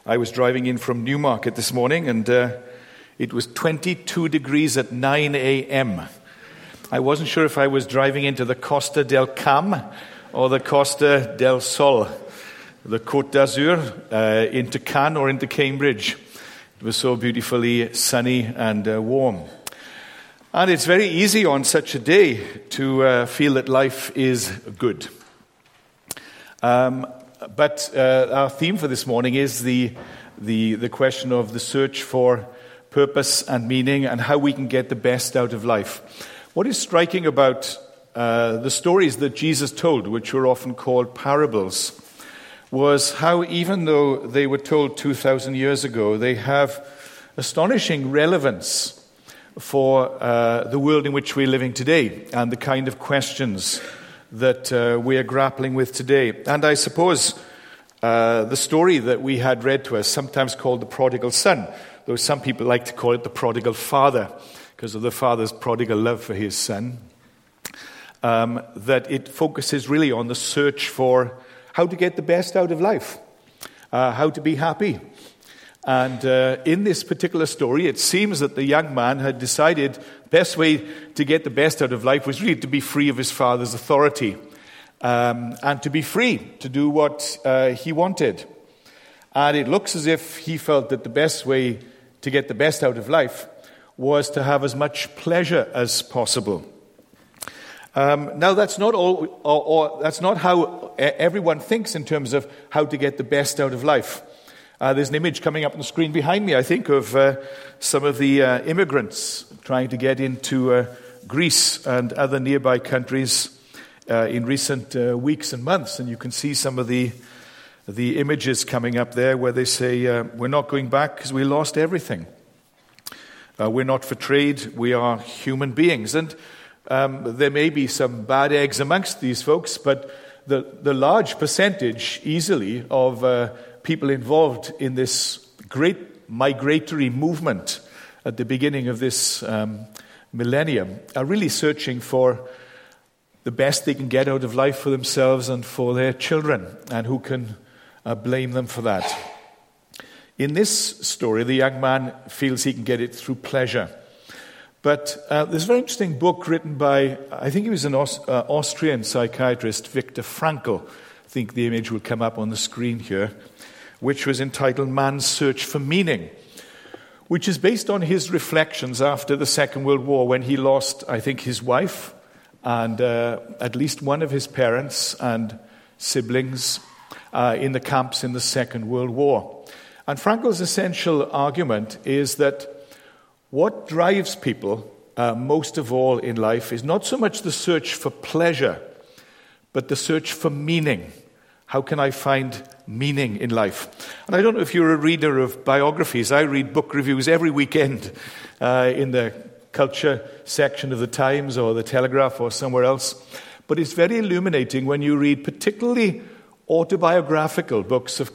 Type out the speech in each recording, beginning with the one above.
I was driving in from Newmarket this morning, and it was 22 degrees at 9 a.m. I wasn't sure if I was driving into the Costa del Cam or the Costa del Sol, the Côte d'Azur, into Cannes or into Cambridge. It was so beautifully sunny and warm. And it's very easy on such a day to feel that life is good. But our theme for this morning is the question of the search for purpose and meaning and how we can get the best out of life. What is striking about the stories that Jesus told, which were often called parables, was how even though they were told 2,000 years ago, they have astonishing relevance for the world in which we're living today and the kind of questions that we are grappling with today. And I suppose the story that we had read to us, sometimes called the prodigal son, though some people like to call it the prodigal father, because of the father's prodigal love for his son, that it focuses really on the search for how to get the best out of life, how to be happy. And in this particular story, it seems that the young man had decided the best way to get the best out of life was really to be free of his father's authority and to be free to do what he wanted. And it looks as if he felt that the best way to get the best out of life was to have as much pleasure as possible. Now, that's not that's not how everyone thinks in terms of how to get the best out of life. There's an image coming up on the screen behind me, I think, of some of the immigrants trying to get into Greece and other nearby countries in recent weeks and months. And you can see some of the images coming up there where they say, we're not going back because we lost everything. We're not for trade, we are human beings. And there may be some bad eggs amongst these folks, but the large percentage easily of people involved in this great migratory movement at the beginning of this millennium are really searching for the best they can get out of life for themselves and for their children, and who can blame them for that. In this story, the young man feels he can get it through pleasure. But there's a very interesting book written by, I think he was an Austrian psychiatrist, Viktor Frankl. I think the image will come up on the screen here, which was entitled Man's Search for Meaning, which is based on his reflections after the Second World War, when he lost, I think, his wife and at least one of his parents and siblings in the camps in the Second World War. And Frankl's essential argument is that what drives people most of all in life is not so much the search for pleasure, but the search for meaning. How can I find meaning in life? And I don't know if you're a reader of biographies. I read book reviews every weekend in the culture section of the Times or the Telegraph or somewhere else. But it's very illuminating when you read particularly autobiographical books of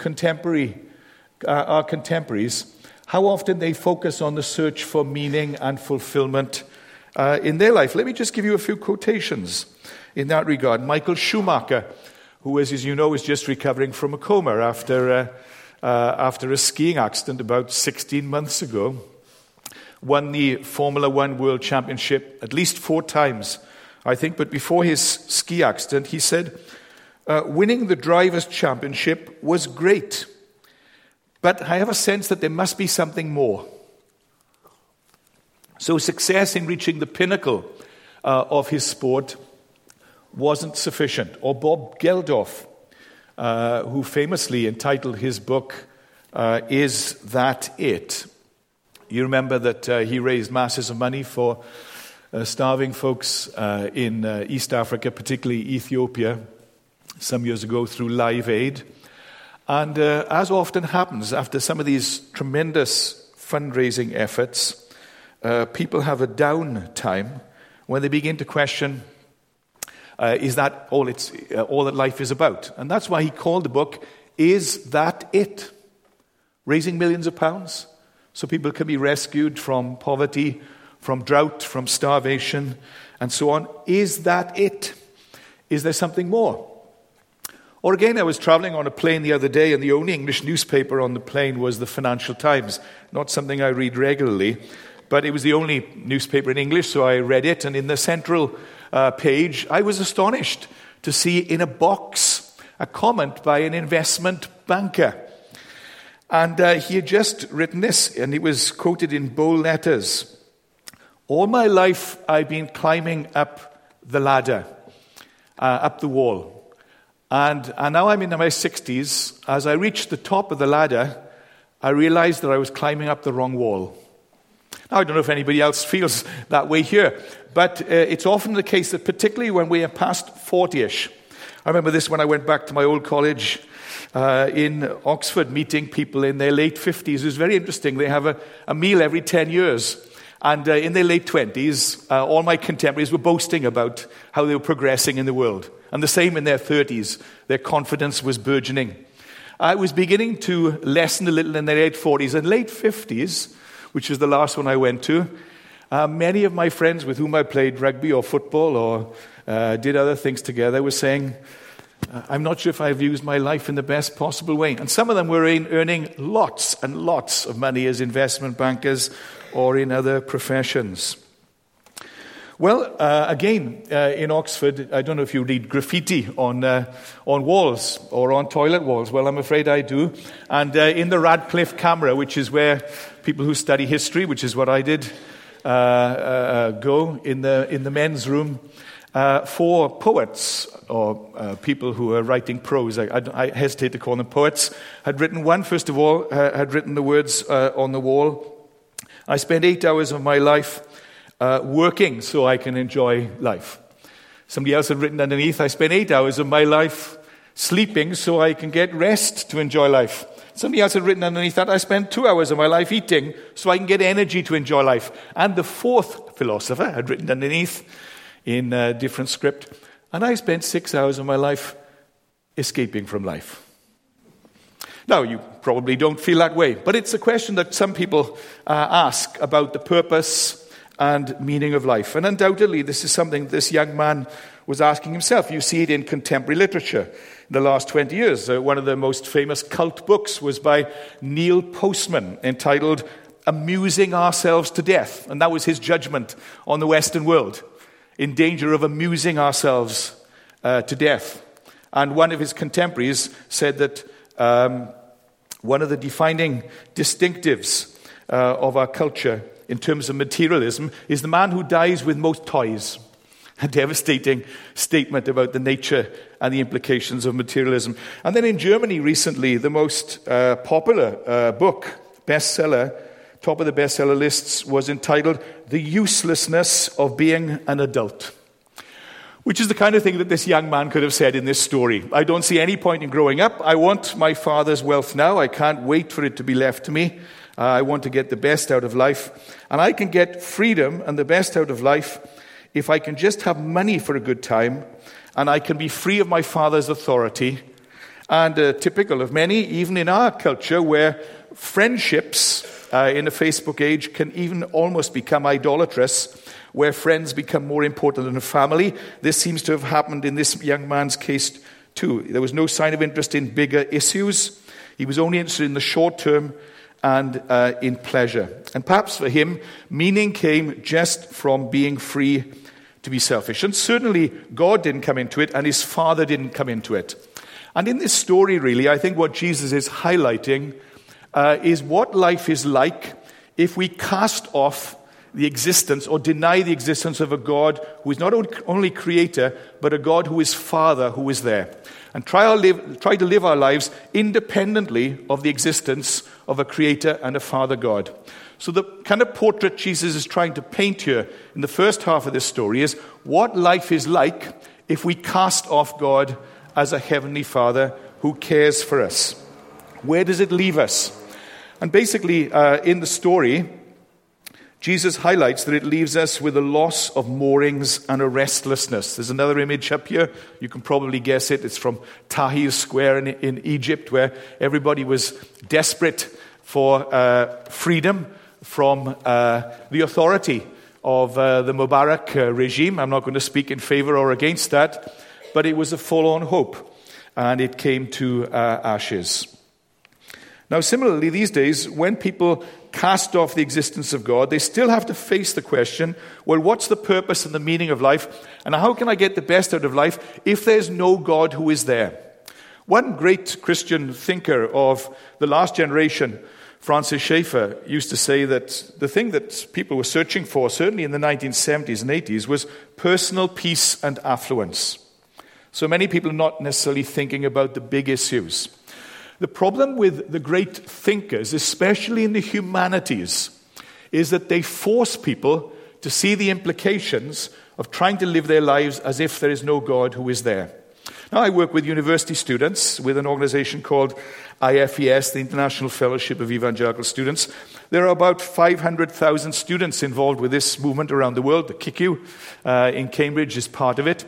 our contemporaries, how often they focus on the search for meaning and fulfillment in their life. Let me just give you a few quotations in that regard. Michael Schumacher, who, as you know, is just recovering from a coma after a skiing accident about 16 months ago, won the Formula One World Championship at least 4 times, I think. But before his ski accident, he said, winning the Drivers' Championship was great, but I have a sense that there must be something more. So success in reaching the pinnacle of his sport wasn't sufficient. Or Bob Geldof, who famously entitled his book, Is That It? You remember that he raised masses of money for starving folks in East Africa, particularly Ethiopia, some years ago through Live Aid. And as often happens after some of these tremendous fundraising efforts, people have a down time when they begin to question, is that all that life is about? And that's why he called the book, Is That It? Raising millions of pounds so people can be rescued from poverty, from drought, from starvation, and so on. Is that it? Is there something more? Or again, I was traveling on a plane the other day, and the only English newspaper on the plane was the Financial Times. Not something I read regularly, but it was the only newspaper in English, so I read it. And in the central page, I was astonished to see in a box a comment by an investment banker. And he had just written this, and it was quoted in bold letters. "All my life I've been climbing up the ladder, up the wall. And now I'm in my 60s. As I reached the top of the ladder, I realized that I was climbing up the wrong wall." Now, I don't know if anybody else feels that way here, but it's often the case that particularly when we are past 40-ish. I remember this when I went back to my old college in Oxford, meeting people in their late 50s. It was very interesting. They have a meal every 10 years. And in their late 20s, all my contemporaries were boasting about how they were progressing in the world. And the same in their 30s. Their confidence was burgeoning. I was beginning to lessen a little in their late 40s and late 50s, which is the last one I went to. Many of my friends with whom I played rugby or football or did other things together were saying, "I'm not sure if I've used my life in the best possible way." And some of them were earning lots and lots of money as investment bankers or in other professions. Well, again, in Oxford, I don't know if you read graffiti on walls or on toilet walls. Well, I'm afraid I do. And in the Radcliffe Camera, which is where people who study history, which is what I did, go in the men's room, for poets or people who are writing prose. I hesitate to call them poets. Had written one, first of all, had written the words on the wall. "I spent 8 hours of my life working so I can enjoy life." Somebody else had written underneath, "I spent 8 hours of my life sleeping so I can get rest to enjoy life." Somebody else had written underneath that, "I spent 2 hours of my life eating so I can get energy to enjoy life." And the fourth philosopher had written underneath in a different script, "And I spent 6 hours of my life escaping from life." Now, you probably don't feel that way, but it's a question that some people ask about the purpose and meaning of life. And undoubtedly, this is something this young man was asking himself. You see it in contemporary literature in the last 20 years. One of the most famous cult books was by Neil Postman, entitled "Amusing Ourselves to Death." And that was his judgment on the Western world, in danger of amusing ourselves to death. And one of his contemporaries said that one of the defining distinctives of our culture in terms of materialism is the man who dies with most toys. A devastating statement about the nature and the implications of materialism. And then in Germany recently, the most popular book, bestseller, top of the bestseller lists, was entitled "The Uselessness of Being an Adult," which is the kind of thing that this young man could have said in this story. "I don't see any point in growing up. I want my father's wealth now. I can't wait for it to be left to me. I want to get the best out of life. And I can get freedom and the best out of life if I can just have money for a good time, and I can be free of my father's authority." And typical of many, even in our culture, where friendships in the Facebook age can even almost become idolatrous, where friends become more important than a family. This seems to have happened in this young man's case too. There was no sign of interest in bigger issues. He was only interested in the short term and in pleasure. And perhaps for him, meaning came just from being free to be selfish. And certainly God didn't come into it, and his father didn't come into it. And in this story, really, I think what Jesus is highlighting is what life is like if we cast off the existence or deny the existence of a God who is not only creator, but a God who is Father, who is there. And try to live our lives independently of the existence of a creator and a Father God. So the kind of portrait Jesus is trying to paint here in the first half of this story is what life is like if we cast off God as a heavenly Father who cares for us. Where does it leave us? And basically, in the story, Jesus highlights that it leaves us with a loss of moorings and a restlessness. There's another image up here. You can probably guess it. It's from Tahrir Square in Egypt, where everybody was desperate for freedom from the authority of the Mubarak regime. I'm not going to speak in favor or against that, but it was a forlorn hope. and it came to ashes. Now, similarly, these days, when people cast off the existence of God, they still have to face the question, well, what's the purpose and the meaning of life? And how can I get the best out of life if there's no God who is there? One great Christian thinker of the last generation, Francis Schaeffer, used to say that the thing that people were searching for, certainly in the 1970s and 80s, was personal peace and affluence. So many people are not necessarily thinking about the big issues. The problem with the great thinkers, especially in the humanities, is that they force people to see the implications of trying to live their lives as if there is no God who is there. Now, I work with university students with an organization called IFES, the International Fellowship of Evangelical Students. There are about 500,000 students involved with this movement around the world. The KICU in Cambridge is part of it.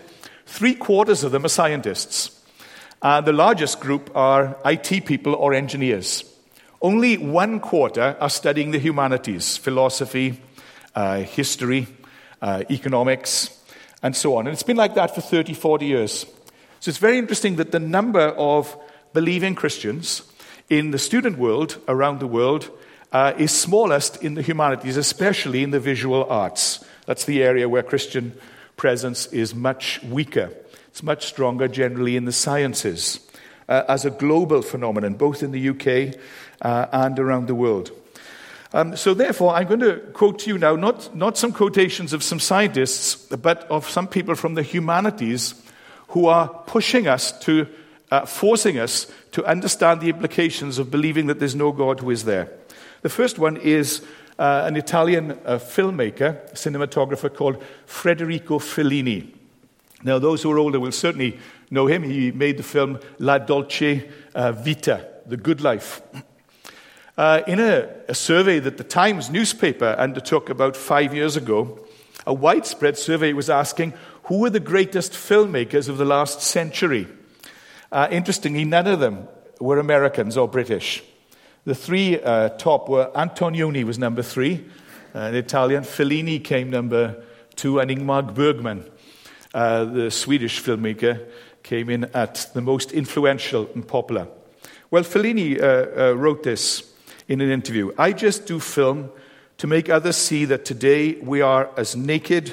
3/4 of them are scientists. The largest group are IT people or engineers. Only 1/4 are studying the humanities, philosophy, history, economics, and so on. And it's been like that for 30, 40 years. So it's very interesting that the number of believing Christians in the student world around the world is smallest in the humanities, especially in the visual arts. That's the area where Christian presence is much weaker. It's much stronger generally in the sciences as a global phenomenon, both in the UK and around the world. So therefore, I'm going to quote to you now, not some quotations of some scientists, but of some people from the humanities who are pushing us to, forcing us to understand the implications of believing that there's no God who is there. The first one is an Italian filmmaker, cinematographer called Federico Fellini. Now, those who are older will certainly know him. He made the film La Dolce Vita, The Good Life. In a survey that the Times newspaper undertook about 5 years ago, a widespread survey was asking, who were the greatest filmmakers of the last century? Interestingly, none of them were Americans or British. The three top were Antonioni was number 3, an Italian. Fellini came number 2, and Ingmar Bergman, the Swedish filmmaker, came in at the most influential and popular. Well, Fellini wrote this in an interview. I just do film to make others see that today we are naked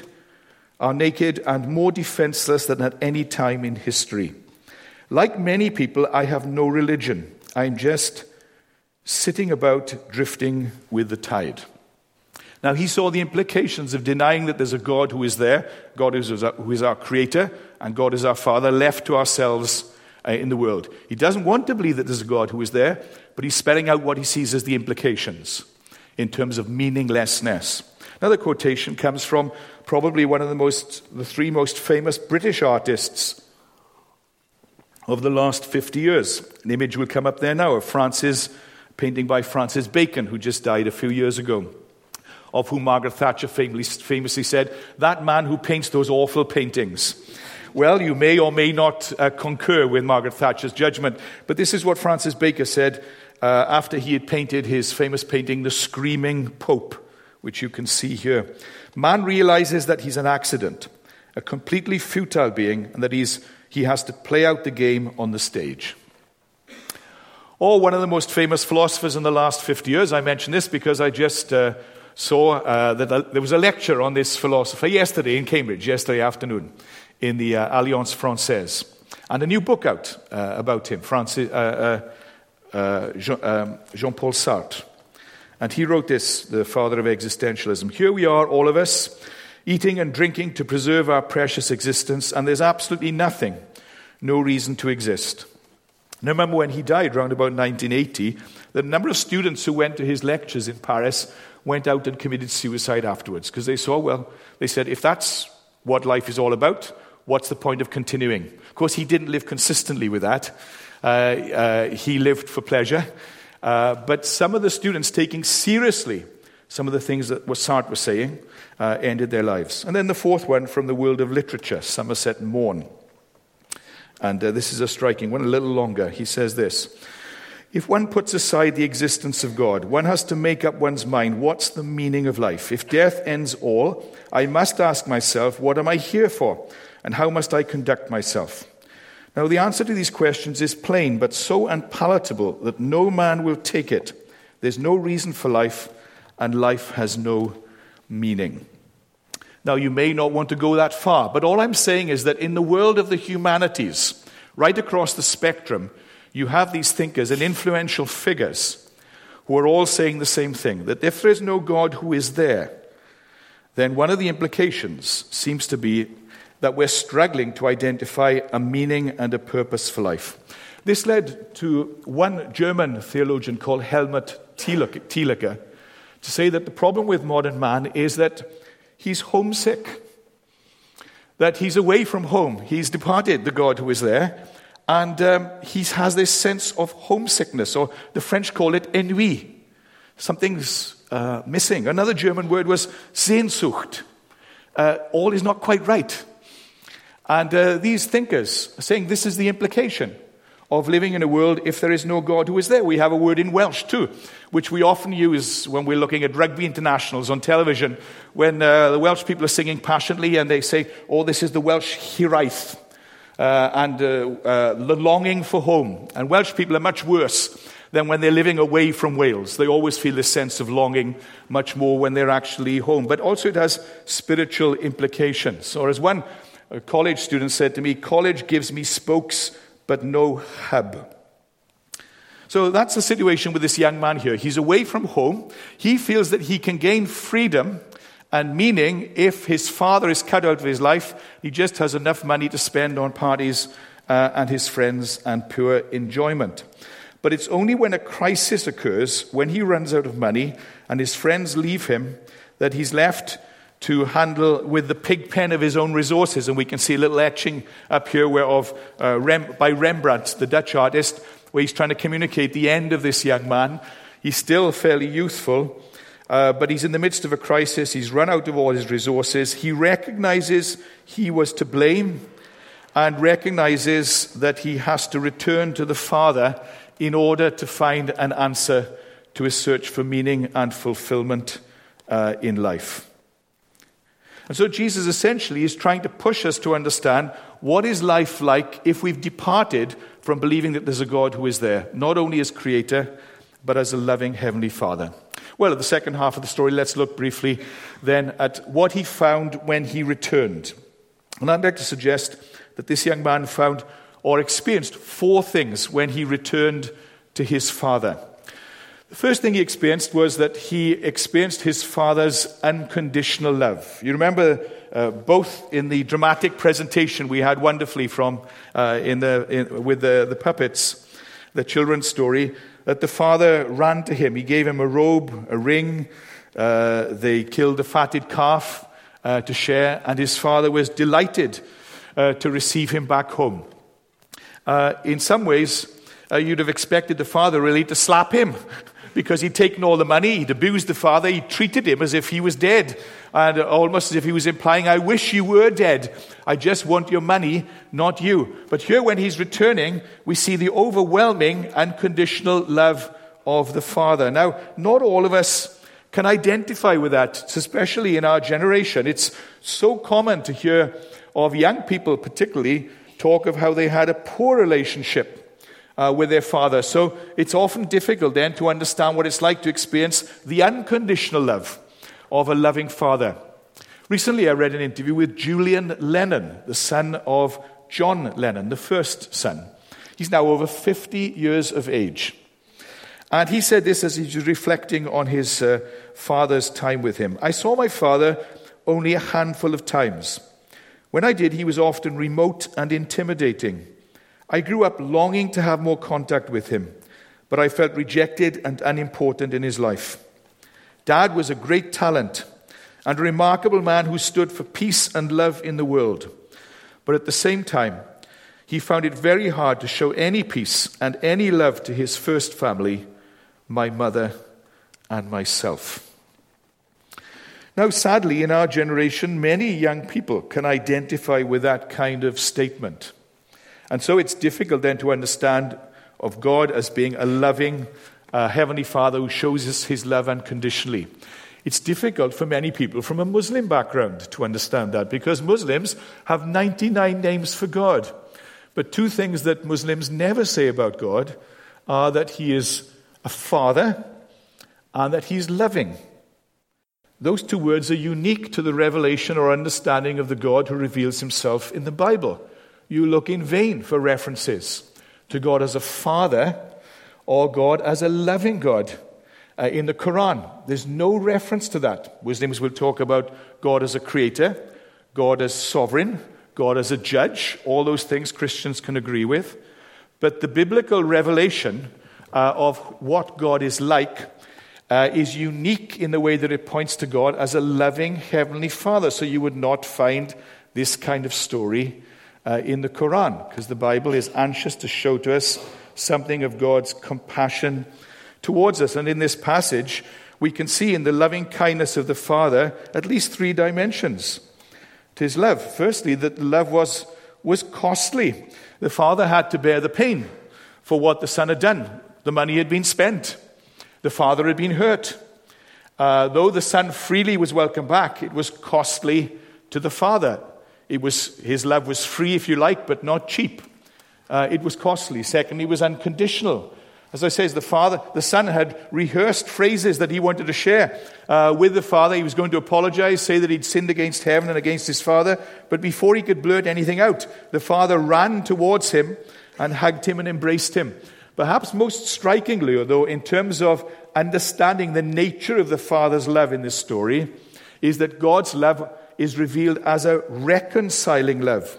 and more defenseless than at any time in history. Like many people, I have no religion. I'm just sitting about drifting with the tide. Now, he saw the implications of denying that there's a God who is there, God who is our creator, and God is our Father, left to ourselves in the world. He doesn't want to believe that there's a God who is there, but he's spelling out what he sees as the implications in terms of meaninglessness. Another quotation comes from probably one of the 3 most famous British artists of the last 50 years. An image will come up there now of painting by Francis Bacon, who just died a few years ago, of whom Margaret Thatcher famously said, that man who paints those awful paintings. Well, you may or may not concur with Margaret Thatcher's judgment, but this is what Francis Bacon said after he had painted his famous painting, The Screaming Pope, which you can see here. Man realizes that he's an accident, a completely futile being, and that he has to play out the game on the stage. Or one of the most famous philosophers in the last 50 years, I mention this because I just saw that there was a lecture on this philosopher yesterday in Cambridge, yesterday afternoon, in the Alliance Française, and a new book out about him, Jean-Paul Sartre. And he wrote this, the father of existentialism. Here we are, all of us, eating and drinking to preserve our precious existence, and there's absolutely nothing, no reason to exist. Now, remember when he died, around about 1980, the number of students who went to his lectures in Paris went out and committed suicide afterwards, because they said, if that's what life is all about, what's the point of continuing? Of course, he didn't live consistently with that. He lived for pleasure. But some of the students taking seriously some of the things that Sartre was saying ended their lives. And then the fourth one from the world of literature, Somerset Maugham. And this is a striking one, a little longer. He says this: if one puts aside the existence of God, one has to make up one's mind, what's the meaning of life? If death ends all, I must ask myself, what am I here for? And how must I conduct myself? Now, the answer to these questions is plain, but so unpalatable that no man will take it. There's no reason for life, and life has no meaning. Now, you may not want to go that far, but all I'm saying is that in the world of the humanities, right across the spectrum, you have these thinkers and influential figures who are all saying the same thing, that if there is no God who is there, then one of the implications seems to be that we're struggling to identify a meaning and a purpose for life. This led to one German theologian called Helmut Thielicke to say that the problem with modern man is that he's homesick, that he's away from home. He's departed the God who is there, and he has this sense of homesickness, or the French call it ennui. Something's missing. Another German word was Sehnsucht. All is not quite right. And these thinkers are saying this is the implication of living in a world if there is no God who is there. We have a word in Welsh too, which we often use when we're looking at rugby internationals on television, when the Welsh people are singing passionately and they say, oh, this is the Welsh hiraeth, and the longing for home. And Welsh people are much worse than when they're living away from Wales. They always feel this sense of longing much more when they're actually home. But also it has spiritual implications. Or as one college student said to me, college gives me spokes but no hub. So that's the situation with this young man here. He's away from home. He feels that he can gain freedom and meaning if his father is cut out of his life. He just has enough money to spend on parties and his friends and pure enjoyment. But it's only when a crisis occurs, when he runs out of money and his friends leave him, that he's left to handle with the pig pen of his own resources. And we can see a little etching up here by Rembrandt, the Dutch artist, where he's trying to communicate the end of this young man. He's still fairly youthful, but he's in the midst of a crisis. He's run out of all his resources. He recognizes he was to blame and recognizes that he has to return to the Father in order to find an answer to his search for meaning and fulfillment in life. And so Jesus essentially is trying to push us to understand what is life like if we've departed from believing that there's a God who is there, not only as creator, but as a loving heavenly Father. Well, at the second half of the story, let's look briefly then at what he found when he returned. And I'd like to suggest that this young man found or experienced 4 things when he returned to his father. The first thing he experienced was that he experienced his father's unconditional love. You remember both in the dramatic presentation we had wonderfully from with the puppets, the children's story, that the father ran to him. He gave him a robe, a ring. They killed a fatted calf to share, and his father was delighted to receive him back home. In some ways, you'd have expected the father really to slap him, because he'd taken all the money, he'd abused the father, he treated him as if he was dead, and almost as if he was implying, I wish you were dead. I just want your money, not you. But here when he's returning, we see the overwhelming unconditional love of the Father. Now, not all of us can identify with that, especially in our generation. It's so common to hear of young people particularly talk of how they had a poor relationship with their father. So it's often difficult then to understand what it's like to experience the unconditional love of a loving father. Recently I read an interview with Julian Lennon, the son of John Lennon, the first son. He's now over 50 years of age. And he said this as he was reflecting on his father's time with him. I saw my father only a handful of times. When I did, he was often remote and intimidating. I grew up longing to have more contact with him, but I felt rejected and unimportant in his life. Dad was a great talent and a remarkable man who stood for peace and love in the world. But at the same time, he found it very hard to show any peace and any love to his first family, my mother and myself. Now, sadly, in our generation, many young people can identify with that kind of statement. And so it's difficult then to understand of God as being a loving Heavenly Father who shows us his love unconditionally. It's difficult for many people from a Muslim background to understand that, because Muslims have 99 names for God. But two things that Muslims never say about God are that he is a father and that he's loving. Those two words are unique to the revelation or understanding of the God who reveals himself in the Bible. You look in vain for references to God as a father or God as a loving God. In the Quran, there's no reference to that. Muslims will talk about God as a creator, God as sovereign, God as a judge. All those things Christians can agree with. But the biblical revelation of what God is like is unique in the way that it points to God as a loving heavenly Father. So you would not find this kind of story in the Quran, because the Bible is anxious to show to us something of God's compassion towards us. And in this passage, we can see in the loving kindness of the Father at least three dimensions to his love. Firstly, that the love was costly. The Father had to bear the pain for what the Son had done. The money had been spent. The Father had been hurt. Though the Son freely was welcomed back, it was costly to the Father. His love was free, if you like, but not cheap. It was costly. Secondly, it was unconditional. As I say, the Son had rehearsed phrases that he wanted to share with the Father. He was going to apologize, say that he'd sinned against heaven and against his Father. But before he could blurt anything out, the Father ran towards him and hugged him and embraced him. Perhaps most strikingly, though, in terms of understanding the nature of the Father's love in this story, is that God's love is revealed as a reconciling love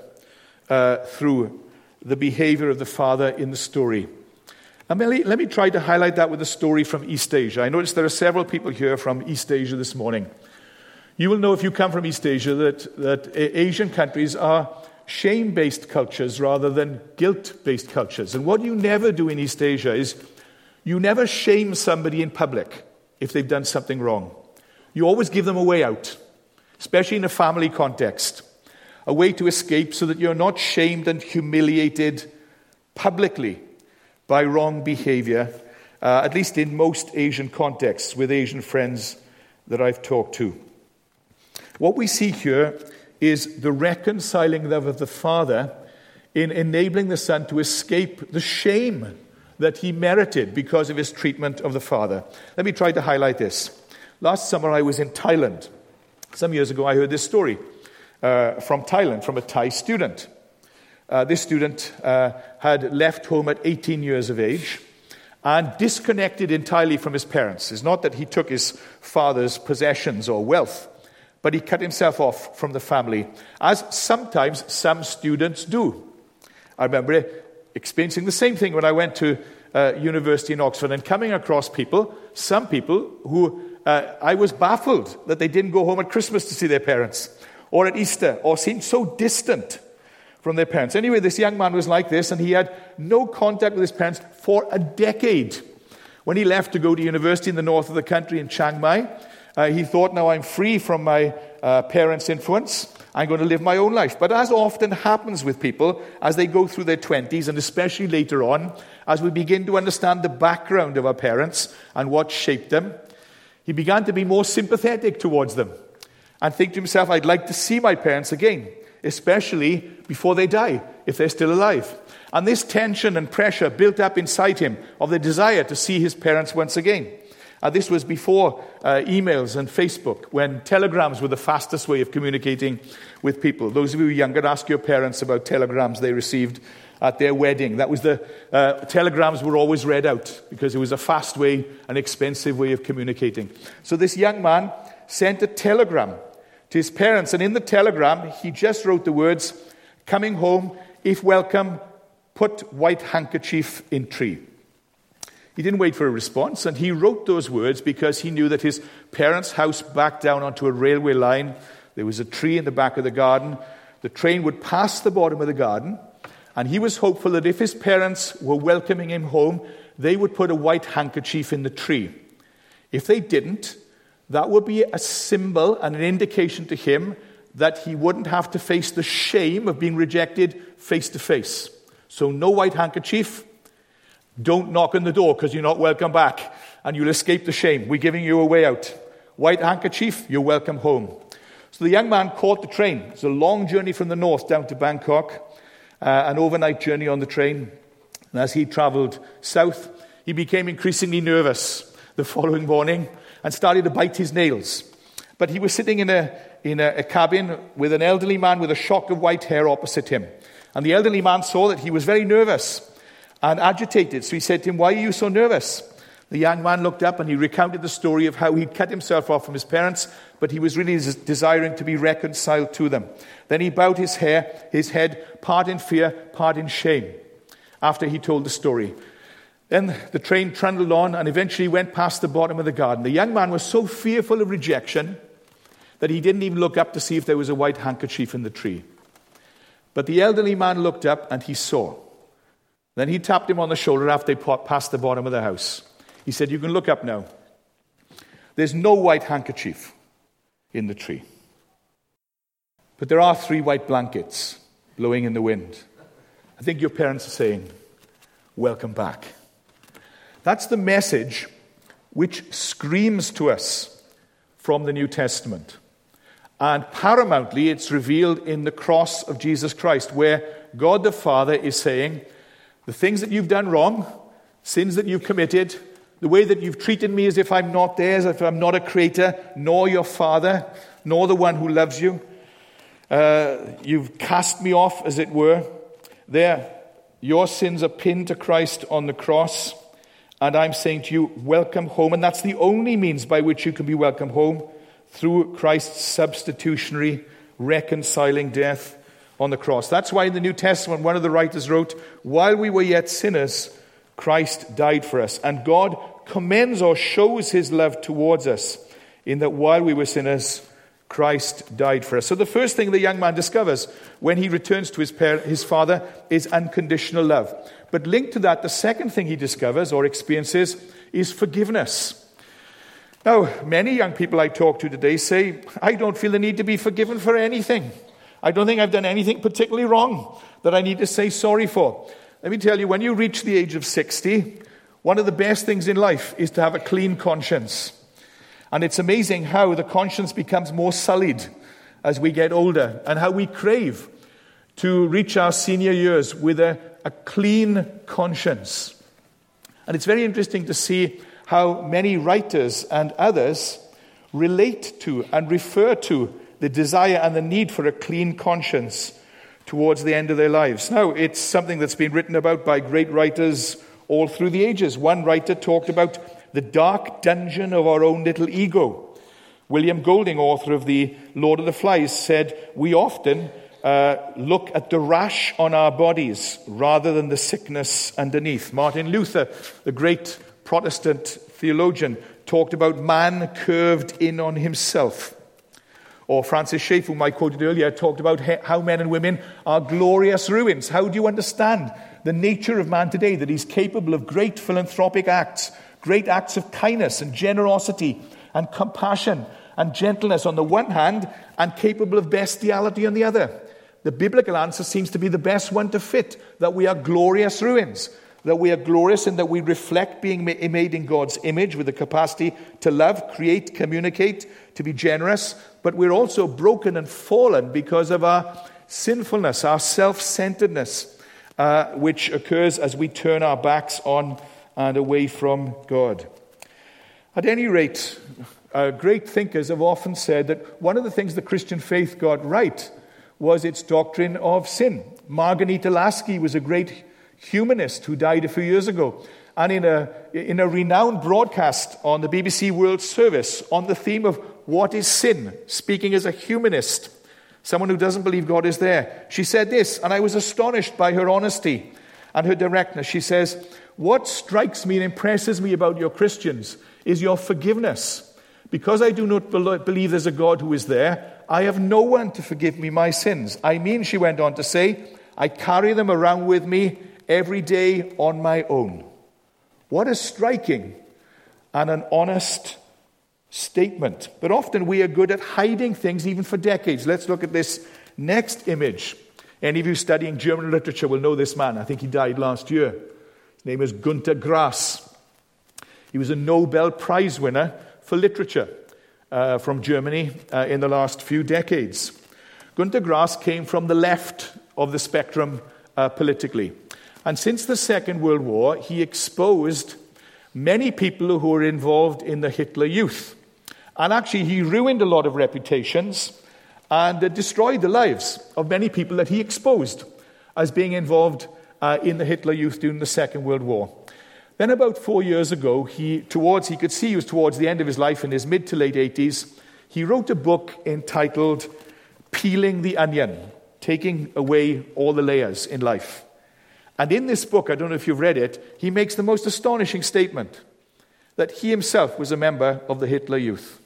through the behavior of the Father in the story. And let me try to highlight that with a story from East Asia. I notice there are several people here from East Asia this morning. You will know if you come from East Asia that Asian countries are shame-based cultures rather than guilt-based cultures. And what you never do in East Asia is you never shame somebody in public if they've done something wrong. You always give them a way out, especially in a family context, a way to escape so that you're not shamed and humiliated publicly by wrong behavior, at least in most Asian contexts with Asian friends that I've talked to. What we see here is the reconciling love of the Father in enabling the Son to escape the shame that he merited because of his treatment of the Father. Let me try to highlight this. Last summer I was in Thailand. Some years ago I heard this story from Thailand, from a Thai student. This student had left home at 18 years of age and disconnected entirely from his parents. It's not that he took his father's possessions or wealth, but he cut himself off from the family, as sometimes some students do. I remember experiencing the same thing when I went to university in Oxford and coming across some people who I was baffled that they didn't go home at Christmas to see their parents, or at Easter, or seemed so distant from their parents. Anyway, this young man was like this, and he had no contact with his parents for a decade. When he left to go to university in the north of the country in Chiang Mai, he thought, now I'm free from my parents' influence, I'm going to live my own life. But as often happens with people, as they go through their 20s, and especially later on, as we begin to understand the background of our parents and what shaped them, he began to be more sympathetic towards them and think to himself, I'd like to see my parents again, especially before they die, if they're still alive. And this tension and pressure built up inside him of the desire to see his parents once again. This was before emails and Facebook, when telegrams were the fastest way of communicating with people. Those of you younger, ask your parents about telegrams they received at their wedding. That was telegrams were always read out because it was a fast way, an expensive way of communicating. So this young man sent a telegram to his parents, and in the telegram he just wrote the words, coming home, if welcome, put white handkerchief in tree. He didn't wait for a response, and he wrote those words because he knew that his parents' house backed down onto a railway line. There was a tree in the back of the garden. The train would pass the bottom of the garden, and he was hopeful that if his parents were welcoming him home, they would put a white handkerchief in the tree. If they didn't, that would be a symbol and an indication to him that he wouldn't have to face the shame of being rejected face to face. So no white handkerchief. Don't knock on the door because you're not welcome back and you'll escape the shame. We're giving you a way out. White handkerchief, you're welcome home. So the young man caught the train. It's a long journey from the north down to Bangkok. an overnight journey on the train. And as he traveled south, he became increasingly nervous the following morning and started to bite his nails. But he was sitting in a cabin with an elderly man with a shock of white hair opposite him. And the elderly man saw that he was very nervous and agitated. So he said to him, "Why are you so nervous?" The young man looked up and he recounted the story of how he'd cut himself off from his parents, but he was really desiring to be reconciled to them. Then he bowed his head, part in fear, part in shame, after he told the story. Then the train trundled on and eventually went past the bottom of the garden. The young man was so fearful of rejection that he didn't even look up to see if there was a white handkerchief in the tree. But the elderly man looked up and he saw. Then he tapped him on the shoulder after they passed the bottom of the house. He said, "You can look up now. There's no white handkerchief in the tree. But there are 3 white blankets blowing in the wind." I think your parents are saying, "Welcome back." That's the message which screams to us from the New Testament. And paramountly, it's revealed in the cross of Jesus Christ, where God the Father is saying, the things that you've done wrong, sins that you've committed, the way that you've treated me as if I'm not there, as if I'm not a creator, nor your Father, nor the one who loves you. You've cast me off, as it were. There, your sins are pinned to Christ on the cross. And I'm saying to you, welcome home. And that's the only means by which you can be welcome home, through Christ's substitutionary, reconciling death on the cross. That's why in the New Testament, one of the writers wrote, "While we were yet sinners, Christ died for us." And God commends or shows his love towards us in that while we were sinners, Christ died for us. So the first thing the young man discovers when he returns to his father is unconditional love. But linked to that, the second thing he discovers or experiences is forgiveness. Now, many young people I talk to today say, "I don't feel the need to be forgiven for anything. I don't think I've done anything particularly wrong that I need to say sorry for." Let me tell you, when you reach the age of 60, one of the best things in life is to have a clean conscience. And it's amazing how the conscience becomes more sullied as we get older, and how we crave to reach our senior years with a clean conscience. And it's very interesting to see how many writers and others relate to and refer to the desire and the need for a clean conscience towards the end of their lives. Now, it's something that's been written about by great writers all through the ages. One writer talked about the dark dungeon of our own little ego. William Golding, author of The Lord of the Flies, said, "We often look at the rash on our bodies rather than the sickness underneath." Martin Luther, the great Protestant theologian, talked about man curved in on himself. Or Francis Schaeffer, whom I quoted earlier, talked about how men and women are glorious ruins. How do you understand the nature of man today? That he's capable of great philanthropic acts, great acts of kindness and generosity and compassion and gentleness on the one hand, and capable of bestiality on the other. The biblical answer seems to be the best one to fit, that we are glorious ruins, that we are glorious in that we reflect being made in God's image with the capacity to love, create, communicate, to be generous, but we're also broken and fallen because of our sinfulness, our self-centeredness, which occurs as we turn our backs on and away from God. At any rate, great thinkers have often said that one of the things the Christian faith got right was its doctrine of sin. Margarita Lasky was a great humanist who died a few years ago. And in a renowned broadcast on the BBC World Service on the theme of what is sin, speaking as a humanist, someone who doesn't believe God is there, she said this, and I was astonished by her honesty and her directness. She says, "What strikes me and impresses me about your Christians is your forgiveness. Because I do not believe there's a God who is there, I have no one to forgive me my sins. I mean," she went on to say, "I carry them around with me every day on my own." What a striking and an honest statement. But often we are good at hiding things even for decades. Let's look at this next image. Any of you studying German literature will know this man. I think he died last year. His name is Günter Grass. He was a Nobel Prize winner for literature from Germany in the last few decades. Günter Grass came from the left of the spectrum politically. And since the Second World War, he exposed many people who were involved in the Hitler Youth. And actually, he ruined a lot of reputations and destroyed the lives of many people that he exposed as being involved in the Hitler Youth during the Second World War. Then about 4 years ago, he could see he was towards the end of his life, in his mid to late 80s, he wrote a book entitled Peeling the Onion, Taking Away All the Layers in Life. And in this book, I don't know if you've read it, he makes the most astonishing statement that he himself was a member of the Hitler Youth.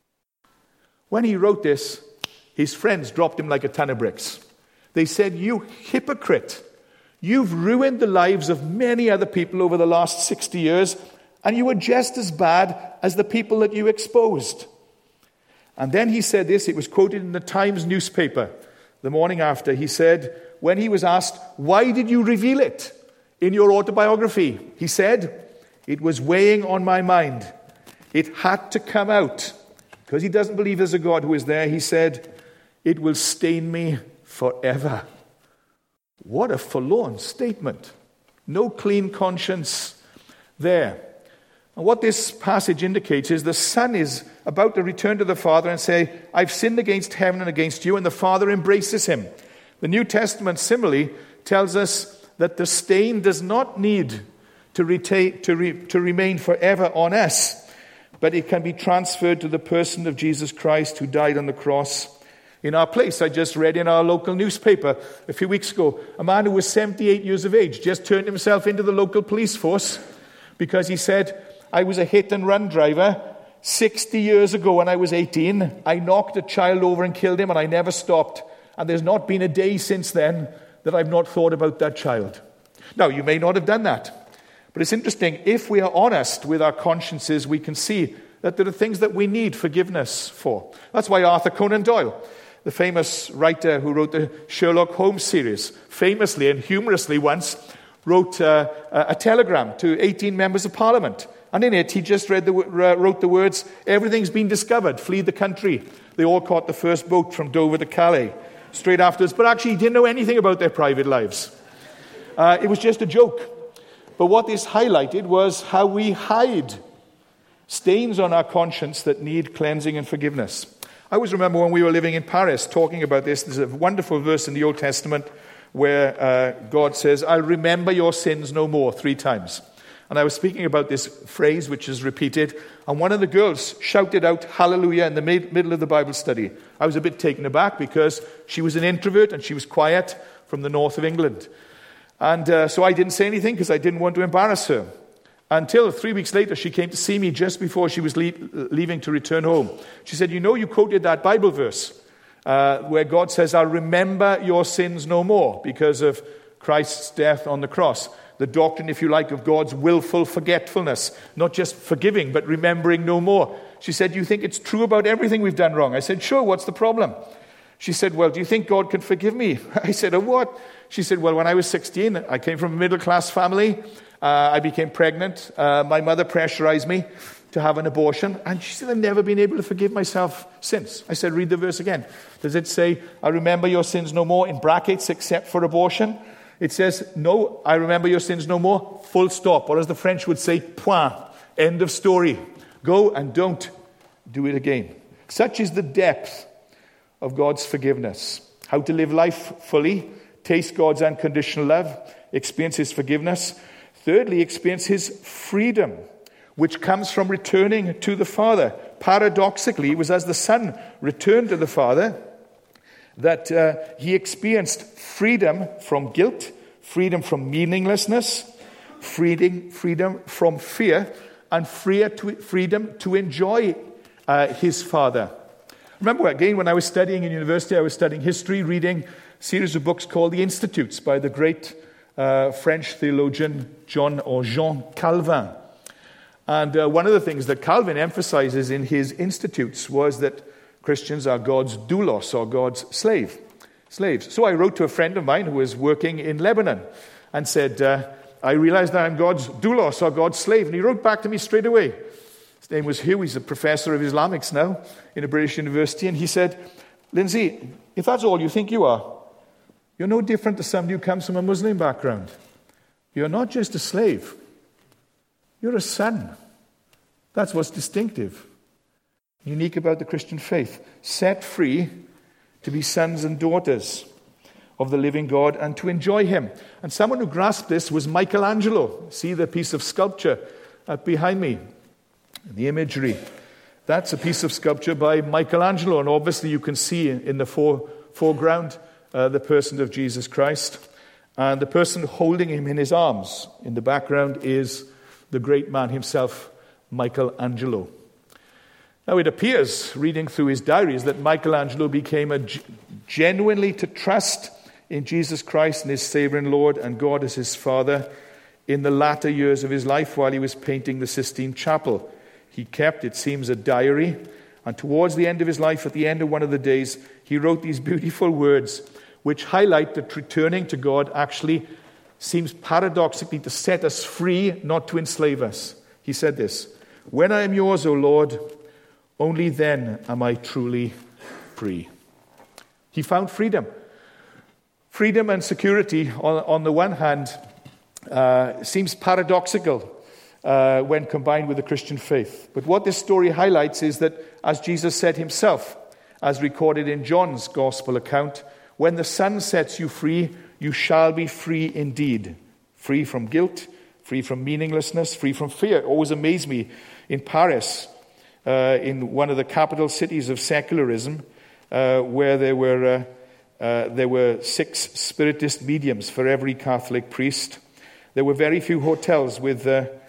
When he wrote this, his friends dropped him like a ton of bricks. They said, "You hypocrite, you've ruined the lives of many other people over the last 60 years, and you were just as bad as the people that you exposed." And then he said this, it was quoted in the Times newspaper the morning after. He said, when he was asked, "Why did you reveal it in your autobiography?" He said, "It was weighing on my mind. It had to come out." Because he doesn't believe there's a God who is there, he said, "It will stain me forever." What a forlorn statement. No clean conscience there. And what this passage indicates is the son is about to return to the father and say, "I've sinned against heaven and against you," and the father embraces him. The New Testament similarly tells us that the stain does not need to remain forever on us, but it can be transferred to the person of Jesus Christ who died on the cross in our place. I just read in our local newspaper a few weeks ago, a man who was 78 years of age just turned himself into the local police force because he said, "I was a hit-and-run driver 60 years ago when I was 18. I knocked a child over and killed him, and I never stopped. And there's not been a day since then that I've not thought about that child." Now, you may not have done that. But it's interesting, if we are honest with our consciences, we can see that there are things that we need forgiveness for. That's why Arthur Conan Doyle, the famous writer who wrote the Sherlock Holmes series, famously and humorously once wrote a telegram to 18 members of Parliament. And in it, he just wrote the words, "Everything's been discovered, flee the country." They all caught the first boat from Dover to Calais straight afterwards. But actually, he didn't know anything about their private lives. It was just a joke. But what this highlighted was how we hide stains on our conscience that need cleansing and forgiveness. I always remember when we were living in Paris talking about this. There's a wonderful verse in the Old Testament where God says, "I'll remember your sins no more," 3 times. And I was speaking about this phrase which is repeated, and one of the girls shouted out hallelujah in the middle of the Bible study. I was a bit taken aback because she was an introvert and she was quiet from the north of England. And so I didn't say anything because I didn't want to embarrass her. Until 3 weeks later, she came to see me just before she was leaving to return home. She said, "You know, you quoted that Bible verse where God says, 'I'll remember your sins no more,' because of Christ's death on the cross. The doctrine, if you like, of God's willful forgetfulness, not just forgiving, but remembering no more." She said, "Do you think it's true about everything we've done wrong?" I said, "Sure, what's the problem?" She said, "Well, do you think God can forgive me?" I said, "Oh, what?" She said, "Well, when I was 16, I came from a middle-class family. I became pregnant. My mother pressurized me to have an abortion. And she said, I've never been able to forgive myself since." I said, "Read the verse again. Does it say, 'I remember your sins no more,' in brackets, except for abortion?" It says, "No, I remember your sins no more, full stop." Or as the French would say, point. End of story. Go and don't do it again. Such is the depth of God's forgiveness. How to live life fully, taste God's unconditional love, experience His forgiveness. Thirdly, experience His freedom, which comes from returning to the Father. Paradoxically, it was as the Son returned to the Father that He experienced freedom from guilt, freedom from meaninglessness, freedom from fear, and freedom to enjoy His Father. Remember, again, when I was studying in university, I was studying history, reading a series of books called The Institutes by the great French theologian Jean Calvin. And one of the things that Calvin emphasizes in his Institutes was that Christians are God's doulos, or God's slaves. So I wrote to a friend of mine who was working in Lebanon and said, "I realize that I'm God's doulos, or God's slave." And he wrote back to me straight away. His name was Hugh. He's a professor of Islamics now in a British university. And he said, "Lindsay, if that's all you think you are, You're no different to somebody who comes from a Muslim background. You're not just a slave. You're a son. That's what's distinctive, unique about the Christian faith. Set free to be sons and daughters of the living God and to enjoy him. And someone who grasped this was Michelangelo. See the piece of sculpture behind me, the imagery. That's a piece of sculpture by Michelangelo, and obviously you can see in the foreground the person of Jesus Christ, and the person holding him in his arms in the background is the great man himself, Michelangelo. Now it appears, reading through his diaries, that Michelangelo became genuinely to trust in Jesus Christ and his Savior and Lord and God as his Father in the latter years of his life while he was painting the Sistine Chapel. He kept, it seems, a diary, and towards the end of his life, at the end of one of the days, he wrote these beautiful words which highlight that returning to God actually seems paradoxically to set us free, not to enslave us. He said this: "When I am yours, O Lord, only then am I truly free." He found freedom. Freedom and security, on the one hand, seems paradoxical when combined with the Christian faith. But what this story highlights is that, as Jesus said himself, as recorded in John's Gospel account, when the Son sets you free, you shall be free indeed. Free from guilt, free from meaninglessness, free from fear. It always amazed me in Paris, in one of the capital cities of secularism, where there were 6 spiritist mediums for every Catholic priest. There were very few hotels with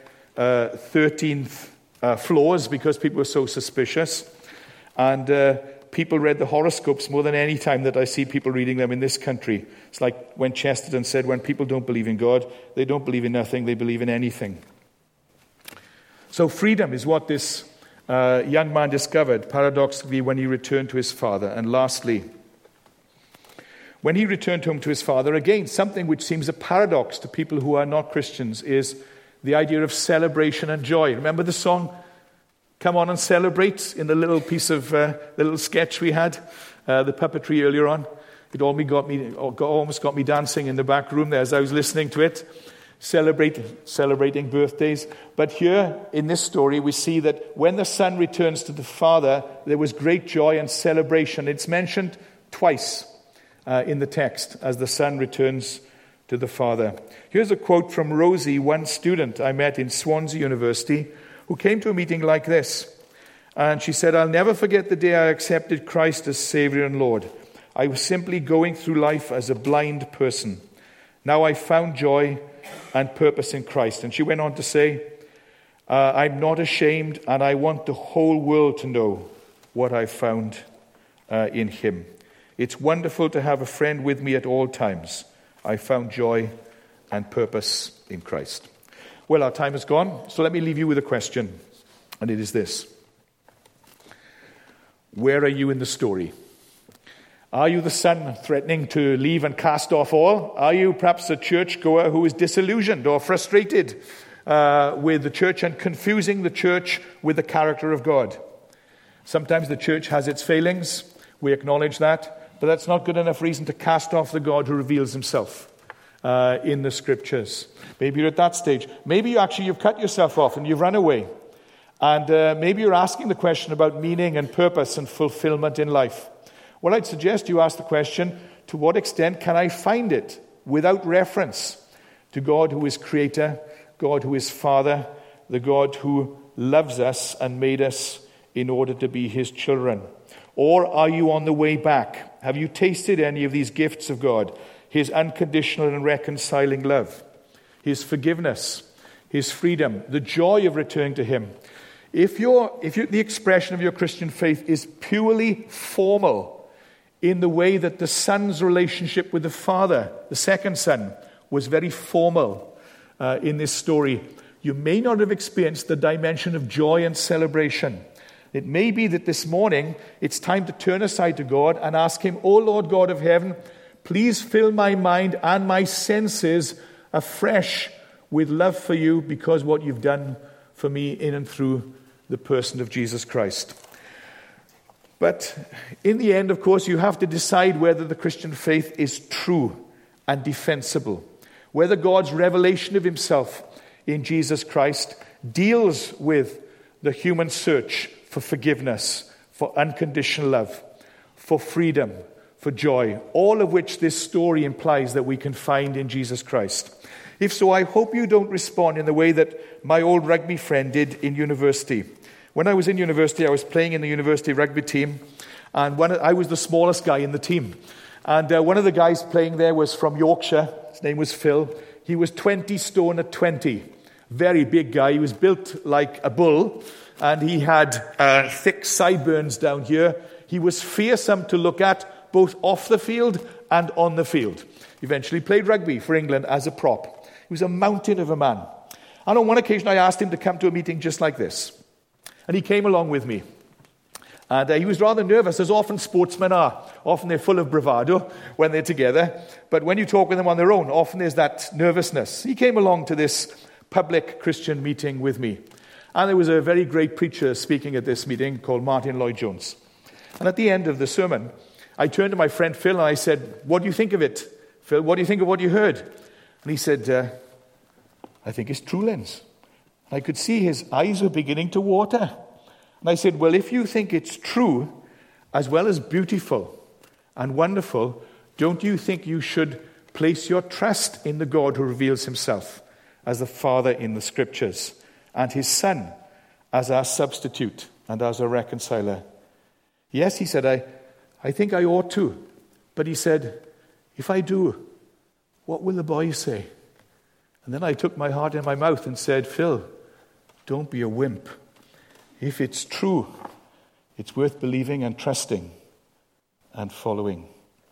13 floors because people were so suspicious. And people read the horoscopes more than any time that I see people reading them in this country. It's like when Chesterton said, when people don't believe in God, they don't believe in nothing, they believe in anything. So freedom is what this young man discovered, paradoxically, when he returned to his father. And lastly, when he returned home to his father, again, something which seems a paradox to people who are not Christians is the idea of celebration and joy. Remember the song, "Come On and Celebrate," in the little piece of, the little sketch we had, the puppetry earlier on? It almost got me dancing in the back room there as I was listening to it, celebrating birthdays. But here, in this story, we see that when the son returns to the father, there was great joy and celebration. It's mentioned twice in the text as the son returns to the father. Here's a quote from Rosie, one student I met in Swansea University, who came to a meeting like this. And she said, "I'll never forget the day I accepted Christ as Savior and Lord. I was simply going through life as a blind person. Now I found joy and purpose in Christ." And she went on to say, "I'm not ashamed, and I want the whole world to know what I found in him. It's wonderful to have a friend with me at all times. I found joy and purpose in Christ." Well, our time is gone, so let me leave you with a question, and it is this: where are you in the story? Are you the son threatening to leave and cast off all? Are you perhaps a churchgoer who is disillusioned or frustrated with the church and confusing the church with the character of God? Sometimes the church has its failings. We acknowledge that. But that's not good enough reason to cast off the God who reveals himself in the Scriptures. Maybe you're at that stage. Maybe you've cut yourself off and you've run away. And maybe you're asking the question about meaning and purpose and fulfillment in life. Well, I'd suggest you ask the question, to what extent can I find it without reference to God who is Creator, God who is Father, the God who loves us and made us in order to be his children? Or are you on the way back? Have you tasted any of these gifts of God? His unconditional and reconciling love, his forgiveness, his freedom, the joy of returning to him. If the expression of your Christian faith is purely formal in the way that the son's relationship with the father, the second son, was very formal in this story, you may not have experienced the dimension of joy and celebration. It may be that this morning it's time to turn aside to God and ask him, "O Lord God of heaven, please fill my mind and my senses afresh with love for you because what you've done for me in and through the person of Jesus Christ." But in the end, of course, you have to decide whether the Christian faith is true and defensible, whether God's revelation of himself in Jesus Christ deals with the human search for forgiveness, for unconditional love, for freedom, for joy, all of which this story implies that we can find in Jesus Christ. If so, I hope you don't respond in the way that my old rugby friend did in university. When I was in university, I was playing in the university rugby team, and I was the smallest guy in the team. And one of the guys playing there was from Yorkshire. His name was Phil. He was 20 stone at 20. Very big guy. He was built like a bull, and he had thick sideburns down here. He was fearsome to look at, both off the field and on the field. Eventually played rugby for England as a prop. He was a mountain of a man. And on one occasion, I asked him to come to a meeting just like this. And he came along with me. And he was rather nervous, as often sportsmen are. Often they're full of bravado when they're together. But when you talk with them on their own, often there's that nervousness. He came along to this public Christian meeting with me. And there was a very great preacher speaking at this meeting called Martin Lloyd-Jones. And at the end of the sermon, I turned to my friend Phil and I said, "What do you think of it, Phil? What do you think of what you heard?" And he said, "I think it's true, Lenz." I could see his eyes were beginning to water. And I said, "Well, if you think it's true, as well as beautiful and wonderful, don't you think you should place your trust in the God who reveals himself as the Father in the Scriptures, and his Son as our substitute and as a reconciler?" "Yes," he said, I think I ought to. But he said, "If I do, what will the boys say?" And then I took my heart in my mouth and said, "Phil, don't be a wimp. If it's true, it's worth believing and trusting and following."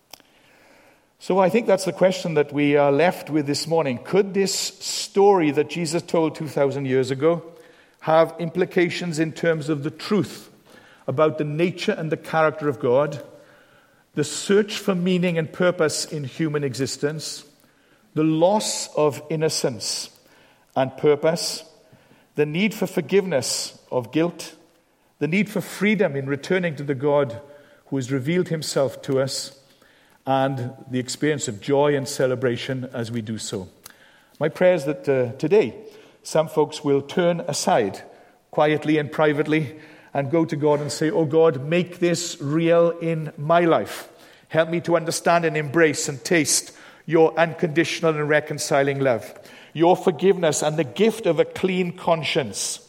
So I think that's the question that we are left with this morning. Could this story that Jesus told 2,000 years ago have implications in terms of the truth about the nature and the character of God, the search for meaning and purpose in human existence, the loss of innocence and purpose, the need for forgiveness of guilt, the need for freedom in returning to the God who has revealed himself to us, and the experience of joy and celebration as we do so. My prayer is that today some folks will turn aside quietly and privately and go to God and say, "Oh God, make this real in my life. Help me to understand and embrace and taste your unconditional and reconciling love, your forgiveness and the gift of a clean conscience,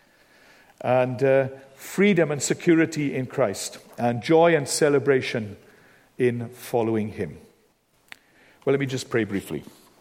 and freedom and security in Christ, and joy and celebration in following him." Well, let me just pray briefly.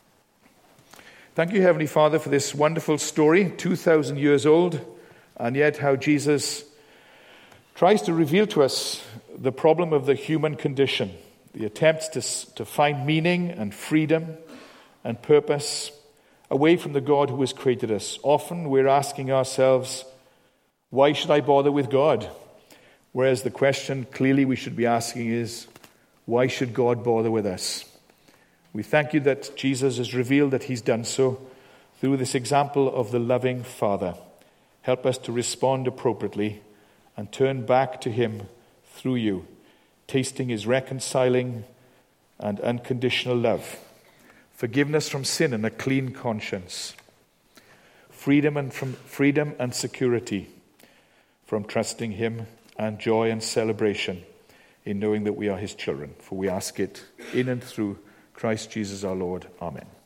Thank you, Heavenly Father, for this wonderful story, 2,000 years old, and yet how Jesus tries to reveal to us the problem of the human condition, the attempts to find meaning and freedom and purpose away from the God who has created us. Often we're asking ourselves, why should I bother with God? Whereas the question clearly we should be asking is, why should God bother with us? We thank you that Jesus has revealed that he's done so through this example of the loving Father. Help us to respond appropriately and turn back to him through you, tasting his reconciling and unconditional love, forgiveness from sin and a clean conscience, freedom and security from trusting him, and joy and celebration in knowing that we are his children. For we ask it in and through Christ Jesus our Lord. Amen.